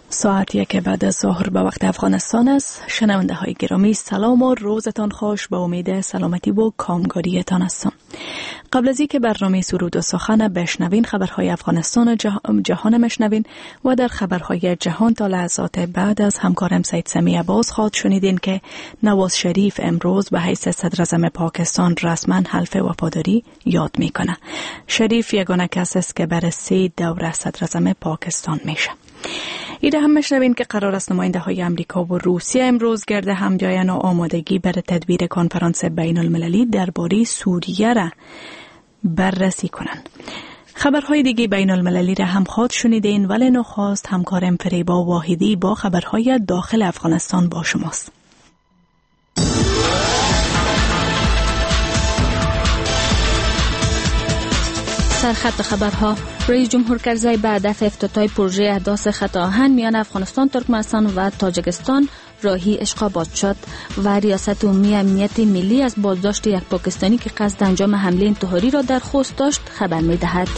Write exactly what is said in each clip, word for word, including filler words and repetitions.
ساعت یک بعد از ظهر به وقت افغانستان است. شنونده های گرامی سلام و روزتان خوش، به امید سلامتی و کامگاریتان هستم. قبل از اینکه برنامه سرود و سخن بشنوین، خبرهای افغانستان و جهان مشنوین و در خبرهای جهان تا لحظات بعد از همکارم سید سمی عباس خواهد شنیدین که نواز شریف امروز به حیث صدر اعظم پاکستان رسما حلف وفاداری یاد میکنه. شریف یگانه کس است که برای سه دوره صدر اعظم پاکستان میشه. ایده هم مشنوین که قرار است نماینده های امریکا و روسیه امروز گرد همجایان و آمادگی برای تدبیر کنفرانس بین المللی درباره سوریه را بررسی کنند. خبرهای دیگه بین المللی را هم خواهد شنیدین، ولی نخواست همکارم فریبا واحدی با خبرهای داخل افغانستان با شماست. سرخط خبرها: رئیس جمهور کرزی به هدف افتتاح پروژه احداث خط آهن میان افغانستان، ترکمنستان و تاجیکستان راهی اشقابات شد و ریاست عمومی امنیت ملی از بازداشت یک پاکستانی که قصد انجام حمله انتحاری را در خوست داشت خبر می‌دهد.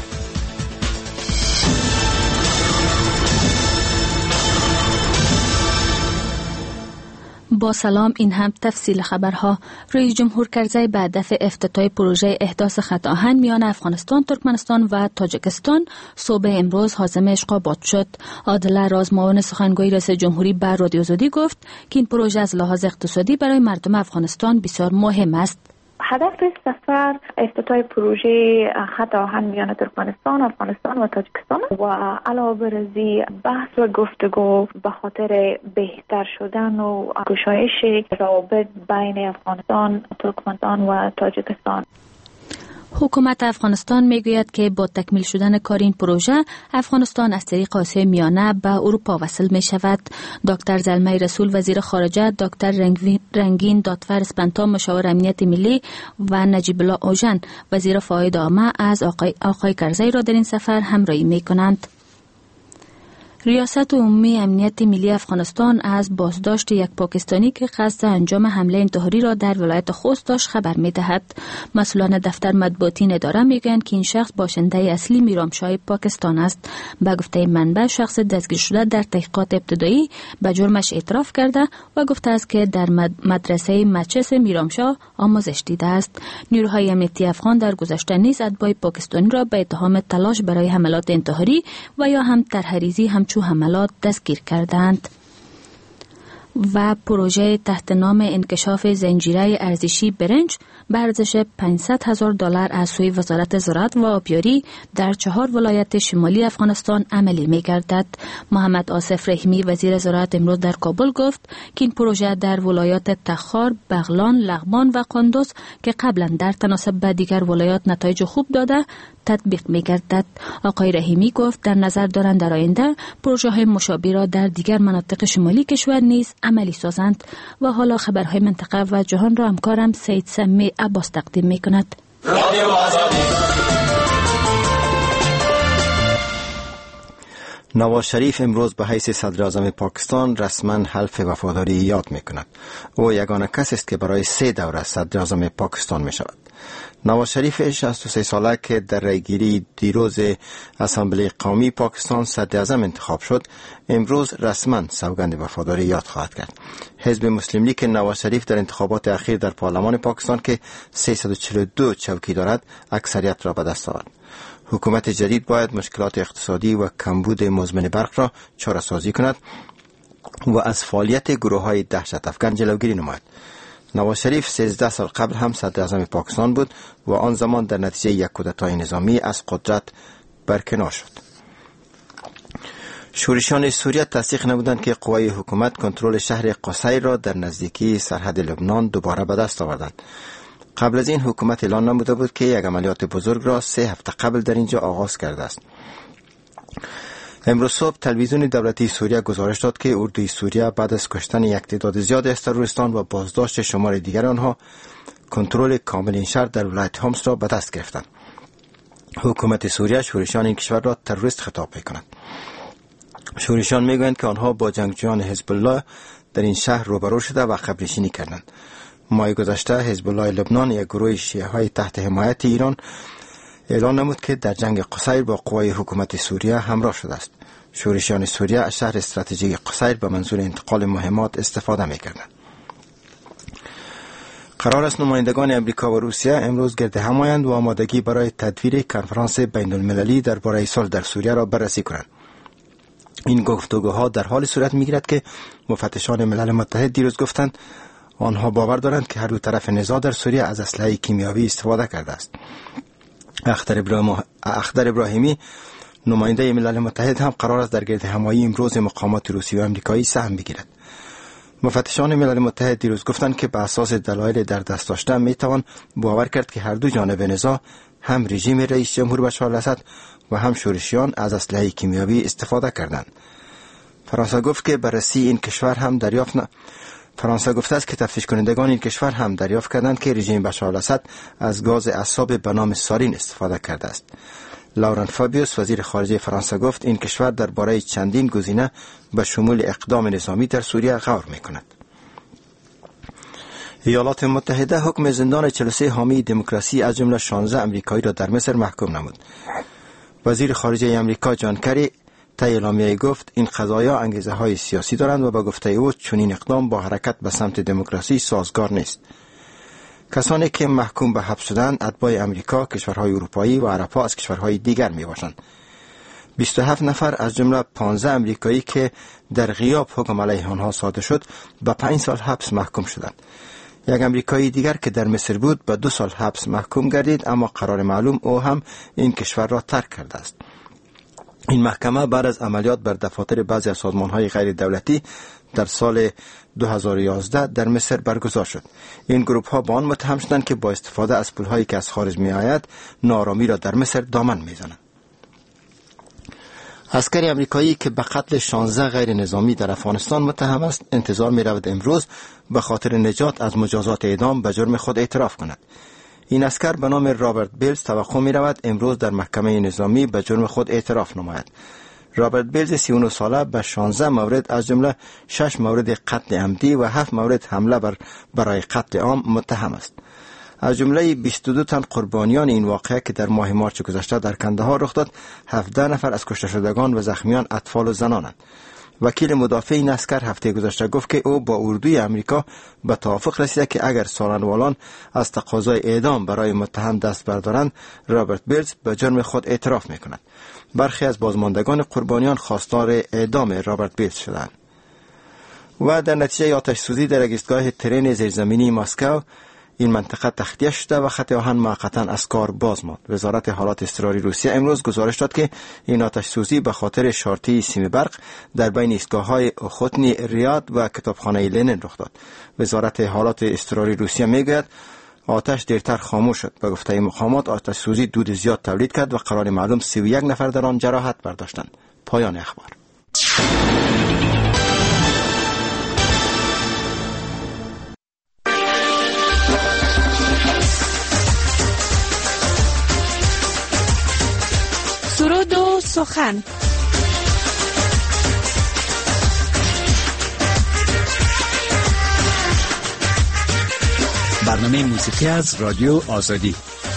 با سلام، این هم تفصیل خبرها. رئیس جمهور کرزی به هدف افتتاح پروژه احداث خط آهن میان افغانستان، ترکمنستان و تاجیکستان صبح امروز عازم اشقابات شد. عادل راز، معاون سخنگوی رئیس جمهوری، به رادیو آزادی گفت که این پروژه از لحاظ اقتصادی برای مردم افغانستان بسیار مهم است. هدف سفر افتتاح پروژه خط آهن میان ترکمنستان، افغانستان و تاجیکستان و علاوه بر ازی بحث و گفتگو به خاطر بهتر شدن و گشایش روابط بین افغانستان، ترکمنستان و تاجیکستان. حکومت افغانستان میگوید که با تکمیل شدن کار این پروژه، افغانستان از طریق آسیای میانه به اروپا وصل می شود. دکتر زلمه رسول وزیر خارجه، دکتر رنگین دادفر اسپنتا مشاور امنیت ملی و نجیب الله اوژن وزیر فواید عامه از آقای, آقای کرزی را در این سفر همراهی می کنند. ریاست عمومی امنیت ملی افغانستان از بازداشت یک پاکستانی که قصد انجام حمله انتحاری را در ولایت خوست داشت خبر می‌دهد. مسئولان دفتر مطبوعاتی اداره میگویند که این شخص باشنده اصلی میرامشاه پاکستان است. به گفته منبع، شخص دستگیر شده در تحقیقات ابتدایی به جرمش اعتراف کرده و گفته است که در مدرسه مچس میرامشاه آموزش دیده است. نیروهای امنیتی افغان در گذشته نیز اتباع پاکستانی را به اتهام تلاش برای حملات انتحاری و یا هم طرحریزی هم چو حملات دستگیر کردند. و پروژه تحت نام انکشاف زنجیره ارزشی برنج به ارزش پانصد هزار دلار از سوی وزارت زراعت و آبیاری در چهار ولایت شمالی افغانستان عملی می گردد. محمد آصف رحیمی وزیر زراعت امروز در کابل گفت که این پروژه در ولایات تخار، بغلان، لغمان و قندوز که قبلا در تناسب به دیگر ولایات نتایج خوب داده تطبیق می گردد. آقای رحیمی گفت در نظر دارند در آینده پروژه های مشابه را در دیگر مناطق شمالی کشور نیز عملی سازند. و حالا خبرهای منطقه و جهان را همکارم سید سمی عباس تقدیم می کند. نواز شریف امروز به حیث صدر اعظم پاکستان رسما حلف وفاداری یاد می کند. او یگانه کسی است که برای سه دوره صدر اعظم پاکستان می شود. نواز شریف شصت و سه ساله که در رایگیری دیروز اسامبله قومی پاکستان صدر اعظم انتخاب شد، امروز رسما سوگند وفاداری یاد خواهد کرد. حزب مسلم لیگ نواز شریف در انتخابات اخیر در پارلمان پاکستان که سیصد و چهل و دو چوکی دارد، اکثریت را به دست آورد. حکومت جدید باید مشکلات اقتصادی و کمبود مزمن برق را چاره‌سازی کند و از فعالیت گروه‌های دهشت افکن جلوگیری نماید. نواز شریف سیزده سال قبل هم صدر اعظم پاکستان بود و آن زمان در نتیجه یک کودتای نظامی از قدرت برکنار شد. شورشیان سوریه تصدیق نمودند که قوای حکومت کنترل شهر قصیر را در نزدیکی سرحد لبنان دوباره به دست آوردند. قبل از این حکومت اعلان نموده بود که یک عملیات بزرگ را سه هفته قبل در اینجا آغاز کرده است. امروز صبح تلویزیون دولتی سوریه گزارش داد که اردوی سوریه بعد از کشتن یک تعداد زیادی از تروریستان و بازداشت شمار دیگر آنها کنترل کامل این شهر در ولایت هومس را به دست گرفتند. حکومت سوریه شورشیان این کشور را تروریست خطاب می‌کند. شورشیان میگویند که آنها با جنگجویان حزب الله در این شهر روبرو شده و قبرنشینی کردند. ماه گذشته حزب الله لبنان، یک گروه شیعه های تحت حمایت ایران، اعلان نمود که در جنگ قصیر با قوای حکومت سوریه همراه شده است. شورشیان سوریه از شهر استراتژیک قصیر به منظور انتقال مهمات استفاده می‌کردند. قرار است نمایندگان امریکا و روسیه امروز گرد هم آیند و آمادگی برای تدویر کنفرانس بین المللی درباره صلح در سوریه را بررسی کنند. این گفتگوها در حال صورت می‌گیرد که مفتشان ملل متحد دیروز گفتند آنها باور دارند که هر دو طرف نزاع در سوریه از اسلحه کیمیایی استفاده کرده است. اختر ابراهیم اختر ابراهیمی نماینده ملل متحد هم قرار است در گرد همایی امروز مقامات روسی و آمریکایی سهم بگیرد. مفتشان ملل متحد دیروز گفتند که به اساس دلایل در دست داشته میتوان باور کرد که هر دو جانب نزاع هم رژیم رئیس جمهور بشار الاسد و هم شورشیان از اسلحه کیمیایی استفاده کردند. فرانسه گفت که بررسی این کشور هم دریافت نه فرانسه گفته است که تفتیش کنندگان این کشور هم دریافت کردند که رژیم بشار الاسد از گاز اعصاب به نام سارین استفاده کرده است. لوران فابیوس وزیر خارجه فرانسه گفت این کشور درباره چندین گزینه به شمول اقدام نظامی در سوریه غور می‌کند. ایالات متحده حکم زندان چهل و سه حامی دموکراسی از جمله شانزده امریکایی را در مصر محکوم نمود. وزیر خارجه امریکا جان کری طی اعلامیه گفت این قضایا انگیزه های سیاسی دارند و با گفته او چنین اقدام با حرکت به سمت دموکراسی سازگار نیست. کسانی که محکوم به حبس شدند اتباع امریکا، کشورهای اروپایی و عرب‌ها از کشورهای دیگر میباشند. بیست و هفت نفر از جمله پانزده امریکایی که در غیاب حکم علیه آنها صادر شد به پنج سال حبس محکوم شدند. یک امریکایی دیگر که در مصر بود به دو سال حبس محکوم گردید، اما قرار معلوم او هم این کشور را ترک کرده است. این محکمه بعد از عملیات بر دفاتر بعضی از سازمان‌های غیر دولتی در سال دو هزار و یازده در مصر برگزار شد. این گروه‌ها با آن متهم شدند که با استفاده از پول‌هایی که از خارج می‌آید ناآرامی را در مصر دامن می‌زنند. عسکر امریکایی که به قتل شانزده غیر نظامی در افغانستان متهم است انتظار می‌رود امروز به خاطر نجات از مجازات اعدام به جرم خود اعتراف کند. این عسکر به نام رابرت بیلز توقع می‌رود امروز در محکمه نظامی به جرم خود اعتراف نماید. رابرت بیلز سی و نه ساله به شانزده مورد از جمله شش مورد قتل عمدی و هفت مورد حمله بر برای قتل عام متهم است. از جمله بیست و دو تن قربانیان این واقعه که در ماه مارچ گذشته در کندهار رخ داد، هفده نفر از کشته شدگان و زخمیان اطفال و زنانند. وکیل مدافع این عسکر هفته گذشته گفت که او با اردوی امریکا به توافق رسیده که اگر سالنوالان از تقاضای اعدام برای متهم دست بردارند، رابرت بیلز به جرم خود اعتراف میکند. برخی از بازماندگان قربانیان خواستار اعدام رابرت بیلز شدند. و در نتیجه آتش سوزی در ایستگاه ترن زیرزمینی مسکو این منطقه تخلیه شده و خط آهن موقتا از کار باز ماند. وزارت حالات اضطراری روسیه امروز گزارش داد که این آتش سوزی به خاطر شارطی سیم برق در بین ایستگاه‌های خوتنی ریاد و کتابخانه لنین رخ داد. وزارت حالات اضطراری روسیه میگوید آتش دیرتر خاموش شد. به گفته مقامات آتش سوزی دود زیاد تولید کرد و قرار معلوم سی و یک نفر در آن جراحت برداشتند. پایان اخبار. سرود و سخن. برنامه موسیقی از رادیو آزادی.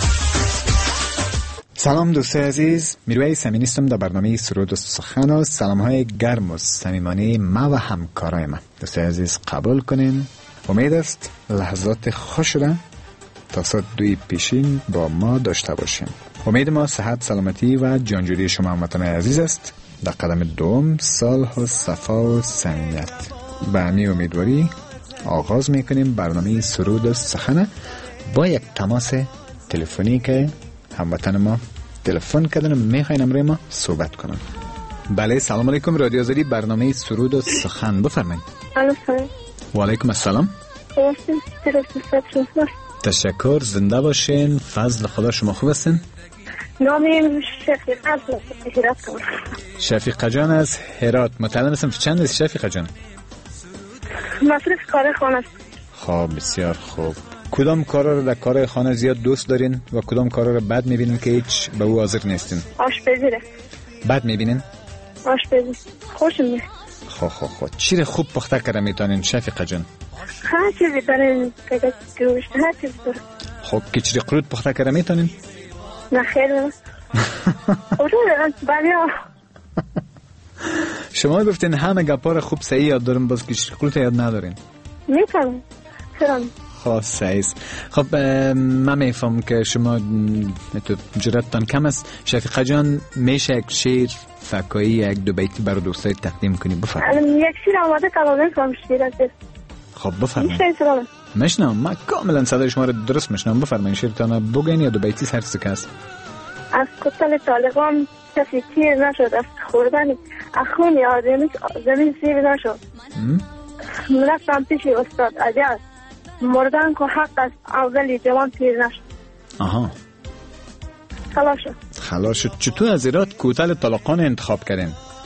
سلام دوستای عزیز، میرویس امینی هستم در برنامه سرود و سخن و سلام‌های گرم و صمیمانه ما و همکارای من. دوستای عزیز قبول کنین. امید است لحظات خوش را تا ساعت دوی پیشین با ما داشته باشیم. امید ما صحت، سلامتی و جانجوری شما هموطنان عزیز است. در قدم دوم صلح و صفا و صمیمیت. به همین امیدواری آغاز میکنیم برنامه سرود و سخن با یک تماس تلفنی که هموطن ما تلفن کردن و میخواین امروز ما صحبت کنن. بله، سلام علیکم، رادیو آزادی، برنامه سرود و سخن، بفرمایید. سلام. و علیکم السلام. تشکر، زنده باشین. فضل خدا، شما خوب هستین؟ نامیم شفیقه از هرات. شفیقه جان از هرات. مطمئن هستم چند است شفیقه جان؟ مصرف کار خانه است. خب بسیار خوب. کدام کارا رو در کار خانه زیاد دوست دارین و کدام کارا رو بد میبینین که هیچ به او حاضر نیستین؟ آشپزی رو بد میبینین؟ آشپزی خوشم میاد. خب خب خب چی رو خوب پخته کردن میتونین شفیقه جان؟ هر چیزی دارین که گوشت، هر چیزی دارین. خب کچری قرود پخته کردن میتونین؟ نه خیر. اونو بلیا شما گفتین همه گپار خوب صحیح یاد دارم، باز کشتی قلوت یاد ندارین. میکنم چرا؟ خب صحیح. خب من میفهم که شما تو جرأتتان کم است. شفیقه جان میشه یک شعر فکایی یک دو بیتی برای دوستای تقدیم کنی؟ بفرمایید. یک شعر آماده کلام کنم شعر است. خب بفرمایید. میشه مشنم من کاملا صدای شما رو درست میشنم. بفرمایید شعرتان بگین یا دو بیتی هر چیزی است. از کتل طالقان کسی تیر نشد، از خوردن اخون آدمی زمین سیر نشد. رفتم پیش استاد عجب مردن که حق است، اولی جوان پیر نشد. آها خلاص شد. خلاص شد. چطور از ایراد کوتل طالقان انتخاب کردین؟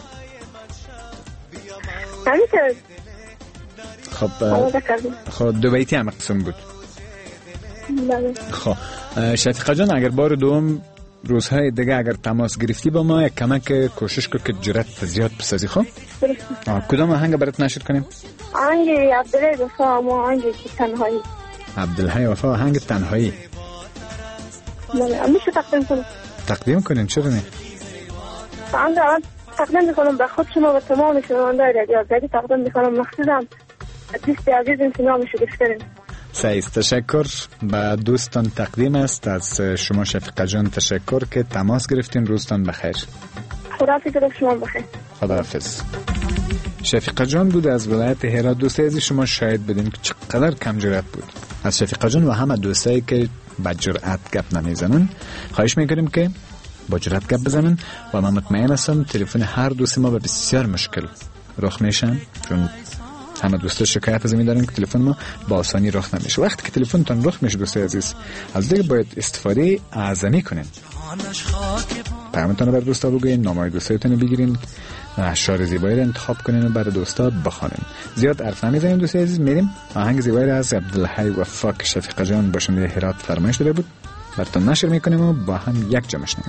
همینطور. خب خب دو بیتی هم قسم بود. بله. خب شفیقه جان اگر بار دوم روزهای دیگه اگر تماس گرفتی با ما یک کمک کوشش کن که جرأت زیاد بسازی. خب کدام آهنگ برات نشر کنیم؟ آهنگ عبدالحی وفا و آهنگ تنهایی. عبدالحی وفا آهنگ تنهایی. بله میشه تقدیم کنم. تقدیم کنین چرا نه؟ آهنگ تقدیم میکنم به خود شما و تمام شنوندگان رادیو آزادی تقدیم میکنم، مخصوصا دوست عزیزم که نامشو گفتن. سعید تشکر. به دوستان تقدیم است از شما شفیقه جان. تشکر که تماس گرفتین. روزتان بخیر. خداحافظ شما بخیر. خداحافظ. شفیقه جان بود از ولایت هرات. دوستای عزیز شما شاهد بدین که چقدر کم جرأت بود از شفیقه جان و همه دوستایی که با جرأت گپ نمیزنن. خواهش میکنیم که با جرأت گپ بزنن و من مطمئن هستم تلفن هر دوست ما به بسیار مشکل رخ میشن، چون همه دوستا شکایت از این دارن که تلفن ما با آسانی رخ نمیشه. وقتی که تلفنتون رخ میشه دوستای عزیز از دیگه باید استفاده اعظمی کنین. پیامتون رو بر دوستا بگوین، نامای دوستایتون رو بگیرین، اشعار زیبایی رو انتخاب کنین و برای دوستا بخوانین. زیاد حرف نمیزنیم دوستای عزیز، میریم آهنگ زیبایی از عبدالحی وفا که شفیقه جان باشنده هرات فرمایش داده بود براتون نشر میکنیم و با هم یک جا میشنویم.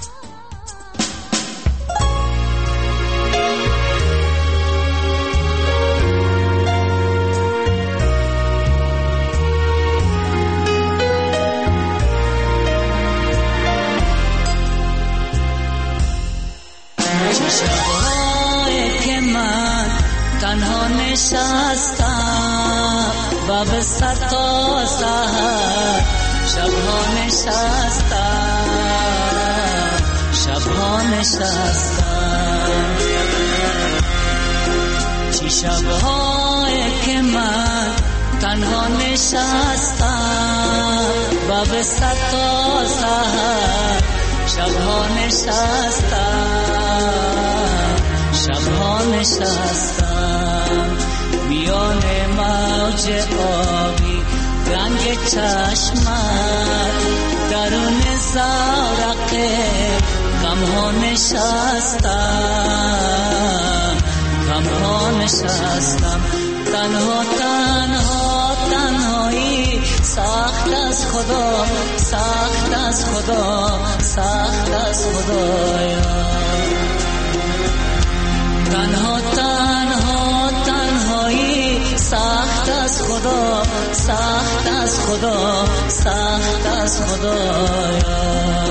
نشستم و به سر تا سحر شبها نشستم شبها نشستم چی شبهایی که من تنها نشستم و به سر تا سحر شبها نشستم شبها نشستم میان موج آبی رنگ چشمت درون زورق غمها نشستم غمها نشستم تنها تنها تنهایی سخت از خدا سخت از خدا سخت از خدایا تنها تنها تنهایی سخت از خدا سخت از خدا سخت از خدایا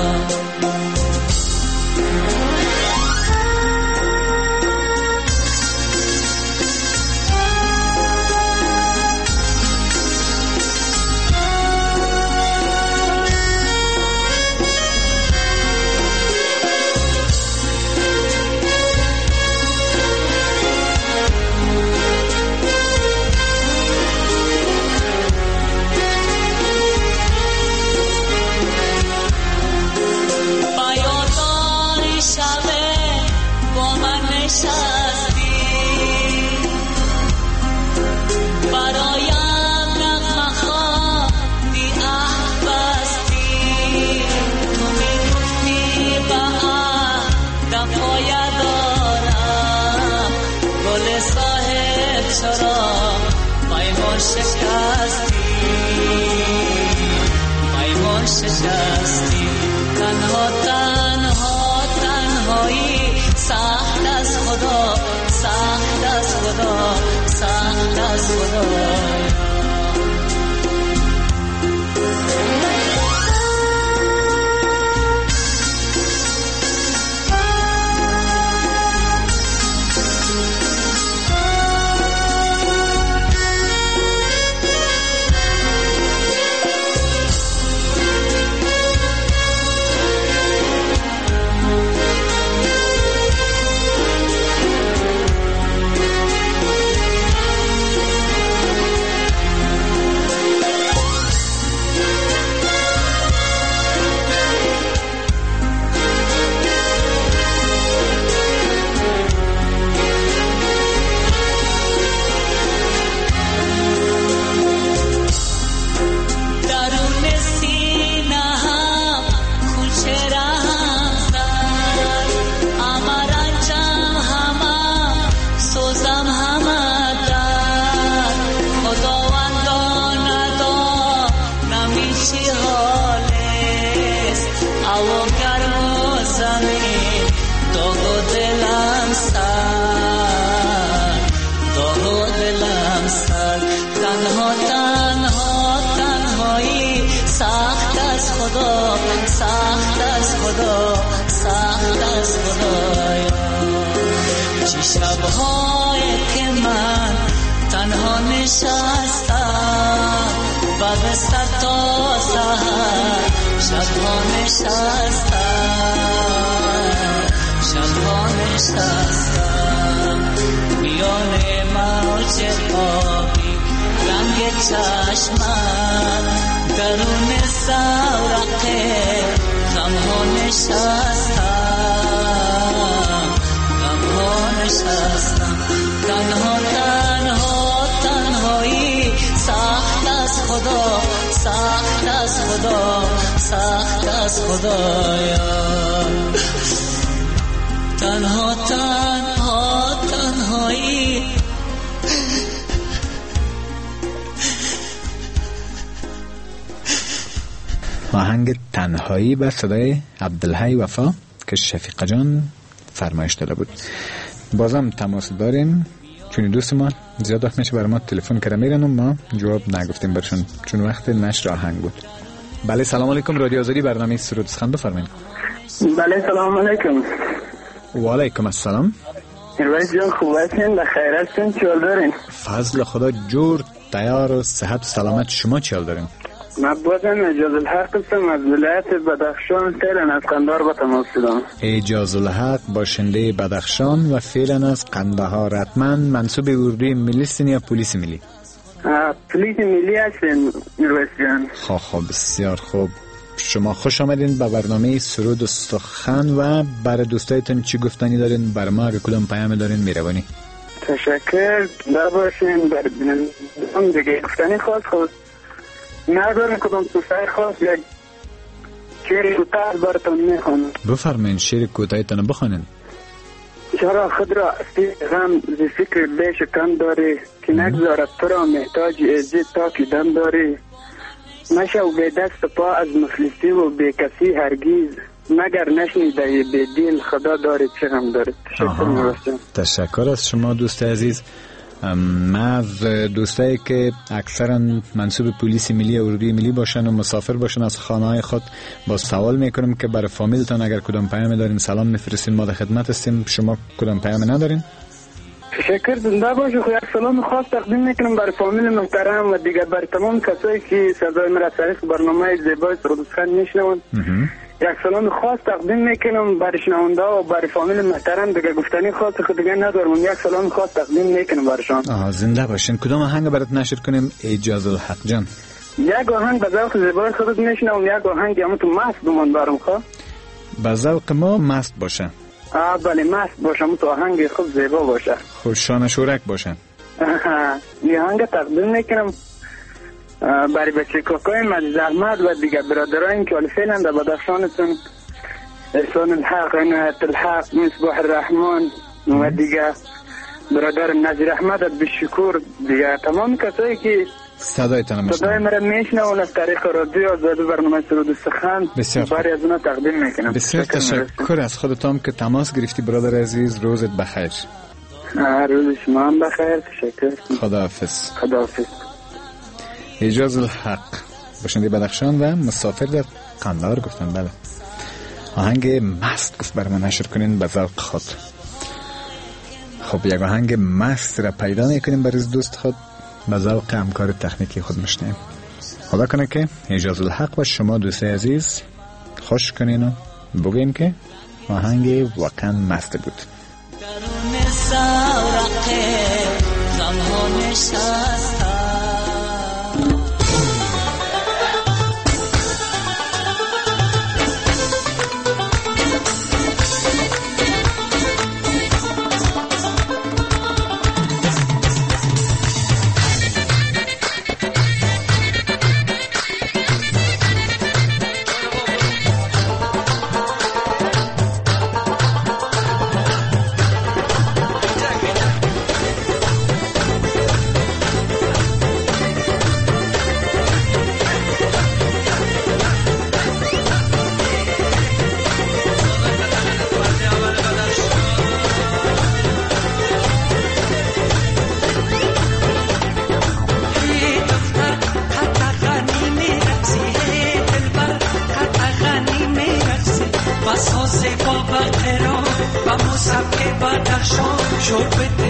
شکستی تنها تنها تنهایی سخت از خدا سخت از خدا سخت از خدا شب‌های که من تنها نشستم بعد سر تا سحر شب‌ها نشستم شب‌ها نشستم میان موج آبی رنگ چشمت درون زورق غم‌ها نشستم غم‌ها نشستم تنها تنها تنهایی سخت از خدا سخت از خدا سخت از خدایا تنها تنها تنهایی آهنگ تنهایی به صدای عبدالحی وفا که شفیقه جان فرمایش داده بود. بازم تماس داریم چون دوست ما زیاد وقت میشه برای ما تلفن کرده میرن و ما جواب نگفتیم برشون چون وقت نشر آهنگ بود. بله سلام علیکم، رادیو آزادی برنامه سرود سخن بفرمایید. بله سلام علیکم. و علیکم السلام. میرویس جان خوب هستین؟ بخیر هستین؟ چیال دارین؟ فضل خدا جور تیار و صحت سلامت. شما چیال دارین؟ من بازم اجاز الحق هستم از ولایت بدخشان، فعلا از قندهار با تماس شدم. اجاز الحق باشنده بدخشان و فعلا از قندهار. حتما منصوب اردوی ملی هستین یا پلیس ملی؟ پلیس ملی هستین میرویس جان. خواه خواه بسیار خوب. شما خوش آمدین به برنامه سرود و سخن و برای دوستایتون چی گفتنی دارین؟ برای ما اگه کدام پیام دارین میروانی؟ تشکر در باشین. برای دیگه گفتنی خواست خواست ندارین کدام دوستای خواست یک شعر کوتاه براتون میخونم. بفرمایین شعر کوتاهتون بخونین. چرا خود را استی غم ز فکر بیش کم داری که نگذارد تو را محتاج عزت تا که دم داری مشو به دست پا از مفلسی و به کسی هرگیز مگر نشنیده به دل خدا داری چه غم داری. تشکر. تشکر از شما دوست عزیز. من از دوستایی که اکثرا منصوب پلیس ملی و اردوی ملی باشن و مسافر باشن از خانه‌های خود با سوال میکنم که برای فامیلتان اگر کدام پیام دارین سلام میفرستین، ما در خدمت هستیم. شما کدام پیام ندارین؟ تشکر. زنده باشی. خو یک سلام خاص تقدیم میکنم برای فامیل محترم و دیگر برای تمام کسایی که صدای مرا از طریق برنامه زیبای سرود سخن میشنون. یک سلام خاص تقدیم میکنم برای شنونده و برای فامیل محترم. دیگه گفتنی خاص خود دیگه ندارم. یک سلام خاص تقدیم میکنم برایشان. آها زنده باشین. کدام آهنگ برات نشر کنیم اجاز الحق جان؟ یک آهنگ به ذوق زیبای سرود میشنم، یک آهنگ هم تو مست بمون برام خواه. به ذوق ما مست باشه. آه بله مست باشم، تو آهنگ خوب زیبا باشه، خوششان شورک باشن. یه آهنگ تقدیم میکنم برای بچه کاکایم از زحمت و دیگه برادران که فعلا در بدخشانتون احسان الحق، عنایت الحق، مصباح الرحمن و دیگه برادر نظیر احمد بشکور، دیگه تمام کسایی که صدایتان میشنم صدای مرا میشنون از طریق رادیو آزادی برنامه سرود و سخن برای از اونا تقدیم میکنم. بسیار تشکر از خودتان که تماس گرفتی برادر عزیز. روزت بخیر. روز شما هم بخیر. تشکر. خداحافظ. خداحافظ. اجاز الحق باشنده بدخشان و مسافر در قندهار گفتن. بله آهنگ مست گفت برای من نشر کنین به ذوق خود. خب یک آهنگ مست را پیدا میکنیم برای دوست خود به ذوق همکار تکنیکی خود میشنیم. خدا کنه که اجاز الحق و شما دوست عزیز خوش کنین و بگین که آهنگ واقعا مست بود. درون زورق غم‌ها نشستم.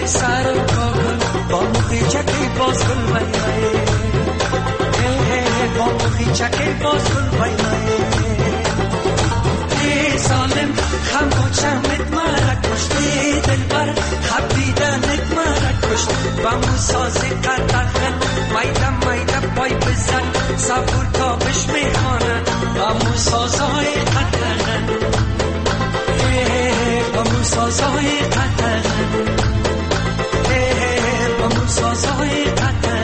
سر کاغل با مخی چکی باز کن بینایی با مخی چکی باز کن بینایی ای ظالم خم و چمت مرا کشتی دلبر خبیدنت مرا کشت با موسازی قطعن میدم میدم پای بزن صبور تا بش میخوانن با موسازای قطعن با موسازای قطعن با موسازای قطعن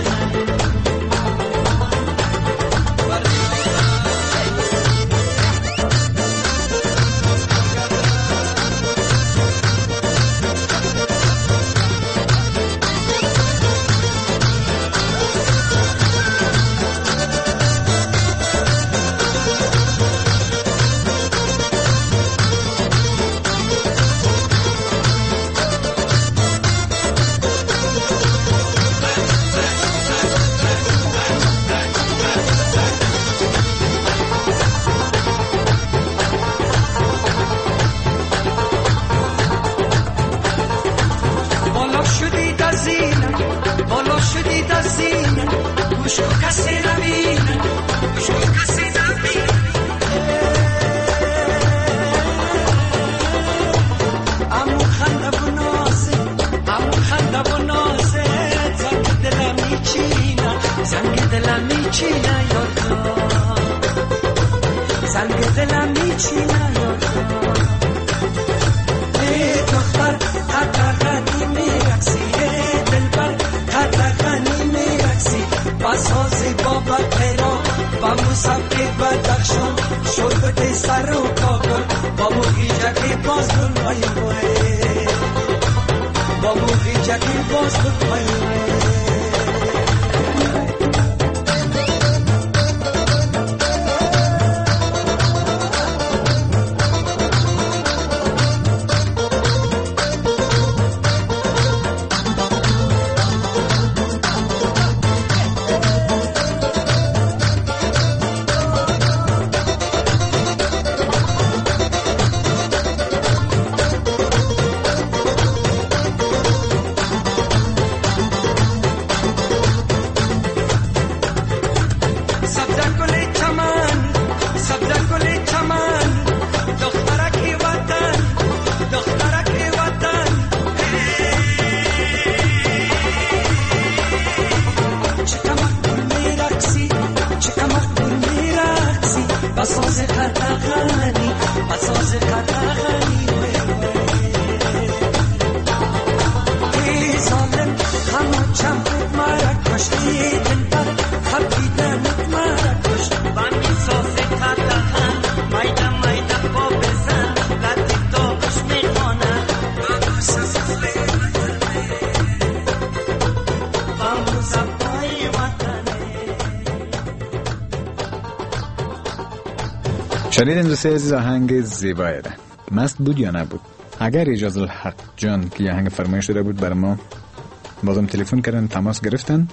شنیدین دوستی عزیز آهنگ زیبایی ده. مست بود یا نبود؟ اگر اجازه الحق جان که یه آهنگ فرمایش داده بود بر ما بازم تلفن کردن تماس گرفتن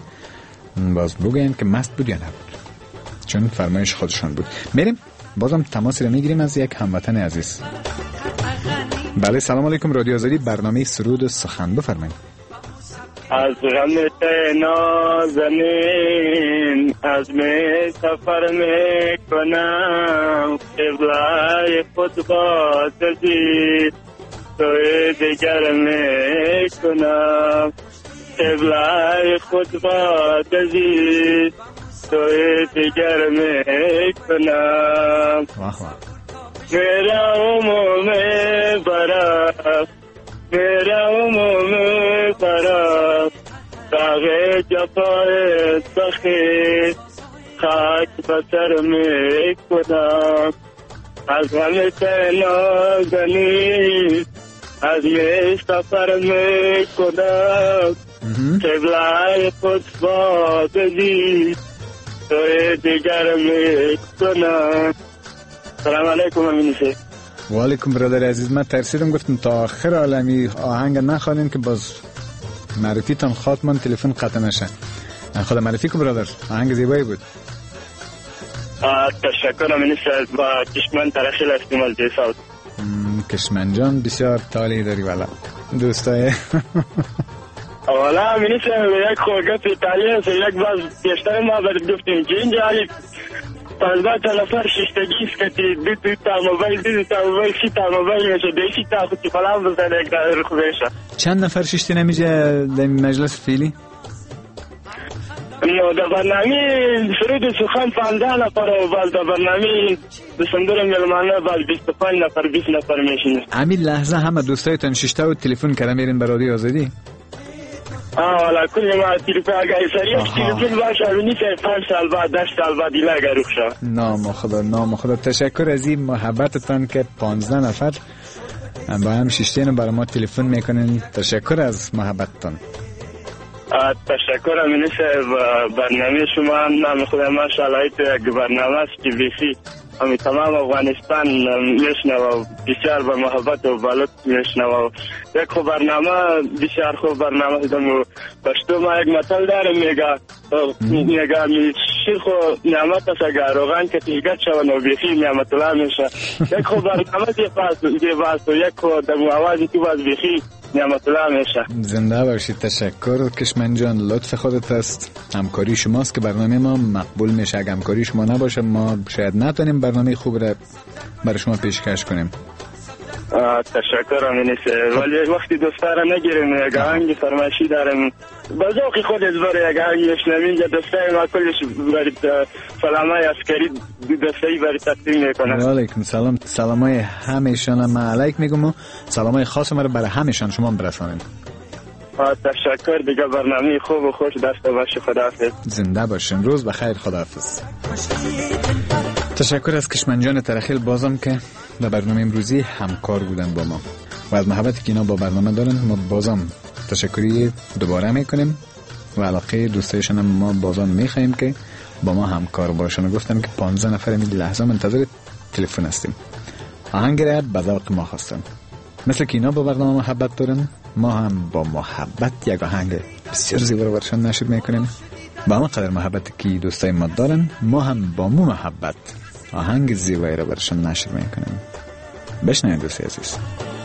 باز بگوین که مست بود یا نبود چون فرمایش خودشان بود. میریم بازم تماس رو میگیریم از یک هموطن عزیز. بله سلام علیکم رادیو آزادی برنامه سرود و سخن بفرمایید. از غمت نازنین از می سفر می کنم قبله خود با تزید توی دیگر می کنم قبله خود با تزید توی دیگر می کنم میرا عموم برف میرا عموم برف داغ جفای سخی خاک بسر می کنم از غمت نازنین از می سفر می کنم قبله خود با دید توی دیگر می کنم. سلام علیکم امین شیخ. و علیکم برادر عزیز. من ترسیدم گفتم تا آخر عالمی آهنگ نخوانیم که باز معرفی تان خواد من تلفن قطع نشه. خدا معرفی کن برادر، آهنگ زیبایی بود. تشکر امین شیخ. با کشمن ترخیل استعمال دی صوت. کشمن جان بسیار تالی داری والا. دوستای اولا منیسه یک خوگت ایتالیا سه یک باز پیشتر ما برد گفتیم که اینجا پانزده تا نفر ششتگی است که دو دو تا موبایل دو تا موبایل سی تا موبایل میشه دیشی تا خودی فلان بزنه یک داره خوب بشه. چند نفر ششتی نمیشه در مجلس فعلی؟ نو در برنامه سرود سخن پانزده نفر و باز در برنامه بسندر ملمانه باز بیست و پنج نفر بیست نفر میشینه. همین لحظه همه دوستایتان ششتا و تلفن کرده میرین به رادیو آزادی؟ آه والا کلی ما تلفن اگر سریع تلفن باشه نیست پنج سال بعد ده سال بعد دیگه اگر روخ شد. نام خدا نام خدا. تشکر از این محبتتان که پانزده نفر با هم ششتین برای ما تلفن میکنین. تشکر از محبتتان. تشکر امینیسه برنامه شما. نام خدا ماشاءالله یک برنامه است که بیخی همی تمام افغانستان میشنوه بسیار با محبت و بالت میشنوه. یک خوب برنامه بسیار خوب برنامه دارم. پشتو ما یک مثل دارم میگه میگه شیر خو نعمت است اگر روغن که تیگت شود و بیخی نعمت الله میشه. یک خوب برنامه دیواست و یک خوب دمو آوازی تو باز بیخی نعمت الله میشه. زنده باشید. تشکر کشمن جان، لطف خودت است. همکاری شماست که برنامه ما مقبول میشه. اگه همکاری شما نباشه ما شاید نتونیم برنامه خوب را برای شما پیشکش کنیم. تشکر امینیسه. ولی وقتی دوستا را نگیریم یک آهنگ فرمایشی دارم با ذوق خودت برای یک آهنگ میشنویم یا دوستای ما کلش برای سلامای عسکری دوستایی برای تقدیم میکنم. و علیکم سلام. سلامای همیشان ما علیک میگم و سلامای خاص ما رو برای همیشان شما برسانیم. تشکر. دیگه برنامه خوب و خوش داشته باشه. خداحافظ. زنده باشین. روز بخیر. خداحافظ. تشکر از کشمنجان ترخیل بازم که در برنامه امروزی همکار بودن با ما و از محبتی که اینا با برنامه دارن ما بازم تشکری دوباره میکنیم و علاقه دوستایشان هم ما بازم میخوایم که با ما همکار باشن. گفتم که پانزده نفر این لحظه منتظر تلفن هستیم. آهنگ را به ذوق ما خواستن. مثل که اینا با برنامه محبت دارن ما هم با محبت یک آهنگ بسیار زیبا رو برشان نشر میکنیم. با ما قدر محبتی که دوستای ما دارن ما هم با مو محبت آهنگ زیبایی رو برشان نشر میکنیم. بشنوید دوستی عزیز.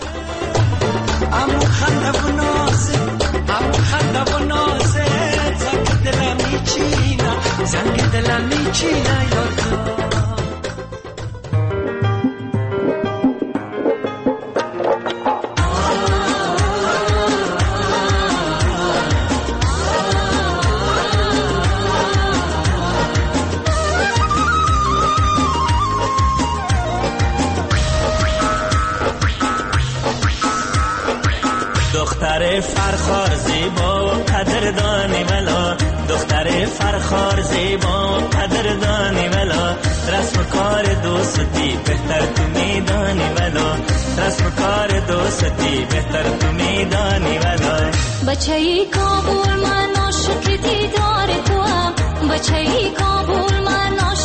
امو خنده و نازه امو خنده و نازه زنگ دلم میچینه زنگ دلم میچینه یادم دختر فرخار زیبا قدردانی ولا دختر فرخار زیبا قدردانی ولا رسم کار دوستی بهتر تو میدانی ولا رسم کار دوستی بهتر تو میدانی ولا بچه‌ای کابل من عاشق دیدار تو ام بچه‌ای کابل من